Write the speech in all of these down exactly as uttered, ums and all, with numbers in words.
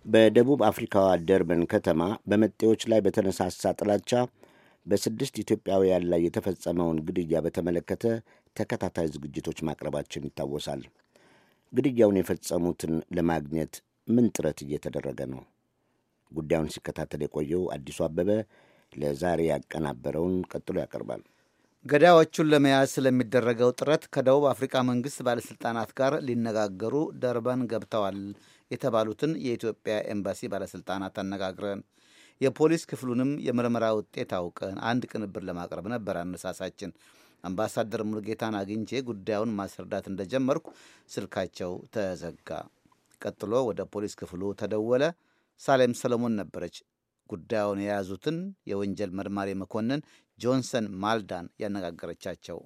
በደቡብ አፍሪካዋ ደርበን ከተማ በመጤዎች ላይ በተነሳሳ ጥላቻ በስድስት ኢትዮጵያውያን ላይ የተፈጸመውን ግድያ በተመለከተ ተከታታይ ዝግጅቶች ማቅረባችን ይታወሳል። ግድያውን የፈጸሙትን ለማግኘት ምን ጥረት እየተደረገ ነው? ጉዳዩን ሲከታተል የቆየው አዲሱ አበበ ለዛሬ ያቀናበረውን ቀጥሎ ያቀርባል። ገዳዮቹን ለመያዝ ስለሚደረገው ጥረት ከደቡብ አፍሪካ መንግሥት ባለሥልጣናት ጋር ሊነጋገሩ ደርበን ገብተዋል የተባሉትን የኢትዮጵያ ኤምባሲ ባለሥልጣናት አነጋግረን የፖሊስ ክፍሉንም የምርመራ ውጤት አውቀን አንድ ቅንብር ለማቅረብ ነበር አነሳሳችን። አምባሳደር ሙሉጌታን አግኝቼ ጉዳዩን ማስረዳት እንደጀመርኩ ስልካቸው ተዘጋ። ቀጥሎ ወደ ፖሊስ ክፍሉ ተደወለ። ሳሌም ሰለሞን ነበረች ጉዳዩን የያዙትን የወንጀል መርማሪ መኮንን ጆንሰን ማልዳን ያነጋገረቻቸው።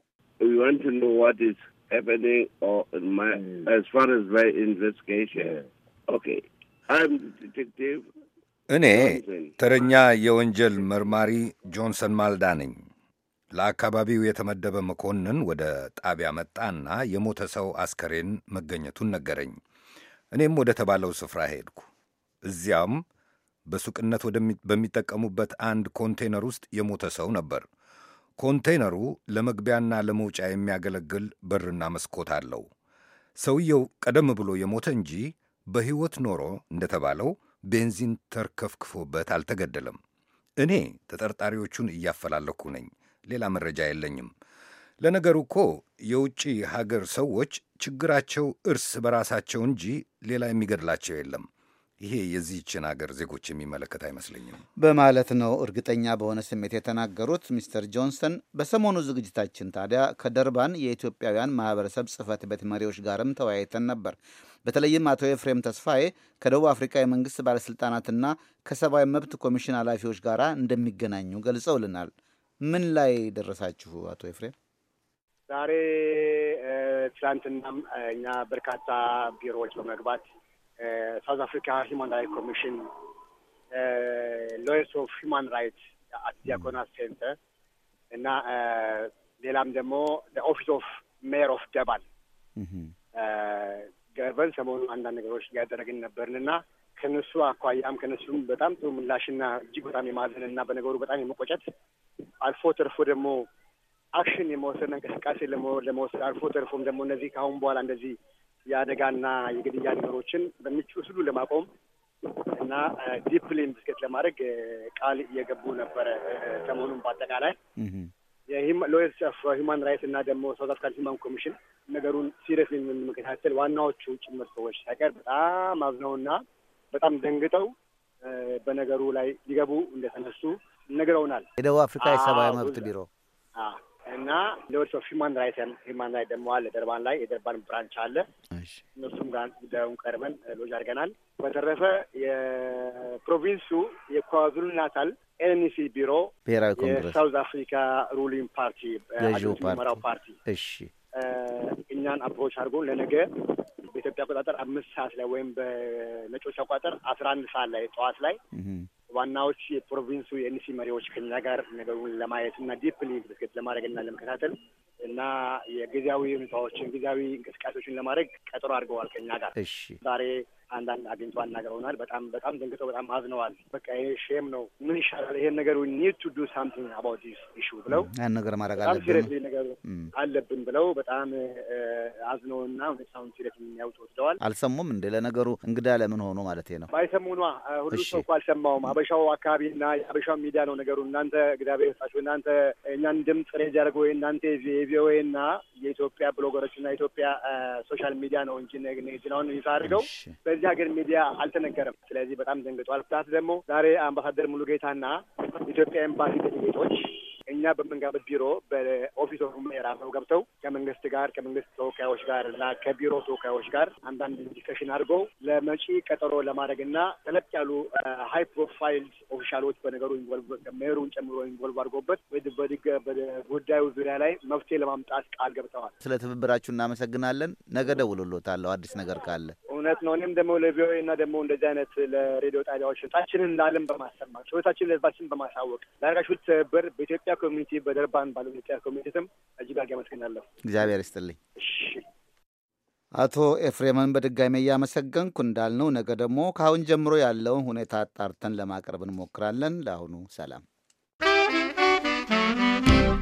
እኔ ተረኛ የወንጀል መርማሪ ጆንሰን ማልዳ ነኝ። ለአካባቢው የተመደበ መኮንን ወደ ጣቢያ መጣና የሞተ ሰው አስከሬን መገኘቱን ነገረኝ። እኔም ወደ ተባለው ስፍራ ሄድኩ። እዚያም በሱቅነት በሚጠቀሙበት አንድ ኮንቴነር ውስጥ የሞተ ሰው ነበር። ኮንቴነሩ ለመግቢያና ለመውጫ የሚያገለግል በርና መስኮት አለው። ሰውየው ቀደም ብሎ የሞተ እንጂ በሕይወት ኖሮ እንደተባለው ቤንዚን ተርከፍክፎበት አልተገደለም። እኔ ተጠርጣሪዎቹን እያፈላለኩ ነኝ። ሌላ መረጃ የለኝም። ለነገሩ እኮ የውጭ ሀገር ሰዎች ችግራቸው እርስ በራሳቸው እንጂ ሌላ የሚገድላቸው የለም። ይሄ የዚህችን ሀገር ዜጎች የሚመለከት አይመስለኝም በማለት ነው እርግጠኛ በሆነ ስሜት የተናገሩት ሚስተር ጆንሰን። በሰሞኑ ዝግጅታችን ታዲያ ከደርባን የኢትዮጵያውያን ማህበረሰብ ጽህፈት ቤት መሪዎች ጋርም ተወያይተን ነበር። በተለይም አቶ ኤፍሬም ተስፋዬ ከደቡብ አፍሪካ የመንግስት ባለስልጣናትና ከሰብአዊ መብት ኮሚሽን ኃላፊዎች ጋር እንደሚገናኙ ገልጸውልናል። ምን ላይ ደረሳችሁ አቶ ኤፍሬም? ዛሬ ትላንትናም እኛ በርካታ ቢሮዎች በመግባት ሳውዝ አፍሪካ ሂውማን ራይት ኮሚሽን፣ ሎየርስ ኦፍ ሂውማን ራይት አት ዲያኮናት ሴንተር እና ሌላም ደግሞ ኦፊስ ኦፍ ሜየር ኦፍ ደባል ገርበን ሰሞኑ አንዳንድ ነገሮች እያደረግን ነበርን እና ከነሱ አኳያም ከነሱም በጣም ጥሩ ምላሽና እጅግ በጣም የማዘን እና በነገሩ በጣም የመቆጨት አልፎ ተርፎ ደግሞ አክሽን የመወሰድና እንቅስቃሴ ለመወሰድ አልፎ ተርፎም ደግሞ እነዚህ ከአሁን በኋላ እንደዚህ የአደጋና የግድያ ነገሮችን በሚችሉ ሁሉ ለማቆም እና ዲፕሊ ኢንቨስቲጌት ለማድረግ ቃል እየገቡ ነበረ። ሰሞኑን በአጠቃላይ የሎየርስ ኦፍ ሂውማን ራይትስ እና ደግሞ ሳውዝ አፍሪካን ሂውማን ኮሚሽን ነገሩን ሲሪየስሊ የምንመለከታቸው ዋናዎቹ ጭምር ሰዎች ሳይቀር በጣም አዝነውና በጣም ደንግጠው በነገሩ ላይ ሊገቡ እንደተነሱ ነግረውናል። የደቡብ አፍሪካ የሰብአዊ መብት ቢሮ እና ሎየርስ ኦፍ ሂውማን ራይት ሂውማን ራይት ደግሞ አለ ደርባን ላይ የደርባን ብራንች አለ። እነሱም ጋር ጉዳዩን ቀርበን ሎጅ አድርገናል። በተረፈ የፕሮቪንሱ የኳዙሉ ናታል ኤንሲ ቢሮ ብሔራዊ ኮንግረስ የሳውዝ አፍሪካ ሩሊንግ ፓርቲ የሚመራው ፓርቲ እሺ እኛን አፕሮች አድርጎ ለነገ በኢትዮጵያ አቆጣጠር አምስት ሰዓት ላይ ወይም በነጮች አቆጣጠር አስራ አንድ ሰዓት ላይ ጠዋት ላይ ዋናዎች የፕሮቪንሱ የኤንሲ መሪዎች ከኛ ጋር ነገሩን ለማየት እና ዲፕሊ ኢንቨስቲጌት ለማድረግ እና ለመከታተል እና የጊዜያዊ ሁኔታዎችን ጊዜያዊ እንቅስቃሴዎችን ለማድረግ ቀጠሮ አድርገዋል ከኛ ጋር። እሺ ዛሬ አንዳንድ አግኝቶ አናግረውናል። በጣም በጣም ደንግጠው በጣም አዝነዋል። በቃ ይሄ ሼም ነው፣ ምን ይሻላል ይሄን ነገር we need to do something about this issue ብለው ያን ነገር ማድረግ አለብን ሲሪየስሊ ነገር አለብን ብለው በጣም አዝነውና ሁኔታውን ሲሪየስ የሚያውጡ ወስደዋል። አልሰሙም እንደ ለነገሩ እንግዳ ለምን ሆኖ ማለት ነው? ባይሰሙኗ ሁሉ ሰው እኮ አልሰማውም። አበሻው አካባቢና የአበሻው ሚዲያ ነው ነገሩ። እናንተ እግዚአብሔር ይስጣችሁ። እናንተ እኛን ድምጽ ሬጅ ያደርገው እናንተ የቪኦኤ እና የኢትዮጵያ ብሎገሮች እና የኢትዮጵያ ሶሻል ሚዲያ ነው እንጂ ነገሩን ይሳርገው በዚህ ሀገር ሚዲያ አልተነገረም። ስለዚህ በጣም ደንግጧል። ፕላስ ደግሞ ዛሬ አምባሳደር ሙሉጌታና ኢትዮጵያ ኤምባሲ ዴሌጌቶች እኛ በምንጋበት ቢሮ በኦፊስ ኦፍ ሜየር አብረው ገብተው ከመንግስት ጋር ከመንግስት ተወካዮች ጋር እና ከቢሮ ተወካዮች ጋር አንዳንድ ዲስከሽን አድርገው ለመጪ ቀጠሮ ለማድረግና ተለቅ ያሉ ሀይ ፕሮፋይል ኦፊሻሎች በነገሩ ኢንቮልቭ ሜየሩን ጨምሮ ኢንቮልቭ አድርገውበት በጉዳዩ ዙሪያ ላይ መፍትሄ ለማምጣት ቃል ገብተዋል። ስለ ትብብራችሁ እናመሰግናለን። ነገ ደውሎታለሁ አዲስ ነገር ካለ። እውነት ነው። እኔም ደግሞ ለቪኦኤ እና ደግሞ እንደዚህ አይነት ለሬዲዮ ጣቢያዎች ታችንን ለዓለም በማሰማት ህይወታችን ለህዝባችን በማሳወቅ ላደረጋችሁት ትብብር በኢትዮጵያ ኮሚኒቲ በደርባን ባለው ኢትዮጵያ ኮሚኒቲ ስም እጅግ አድርጌ አመሰግናለሁ። እግዚአብሔር ይስጥልኝ። አቶ ኤፍሬምን በድጋሚ እያመሰገንኩ እንዳልነው ነገ ደግሞ ከአሁን ጀምሮ ያለውን ሁኔታ አጣርተን ለማቅረብ እንሞክራለን። ለአሁኑ ሰላም።